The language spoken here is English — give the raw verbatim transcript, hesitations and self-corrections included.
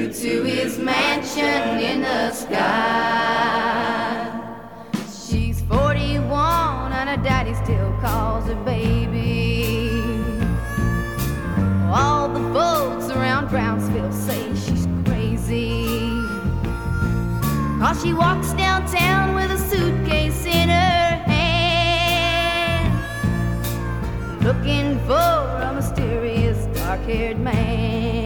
to his mansion in the sky. She's forty-one and her daddy still calls her baby. All the folks around Brownsville say she's crazy, 'cause she walks downtown with a suitcase in her hand, looking for a mysterious dark-haired man.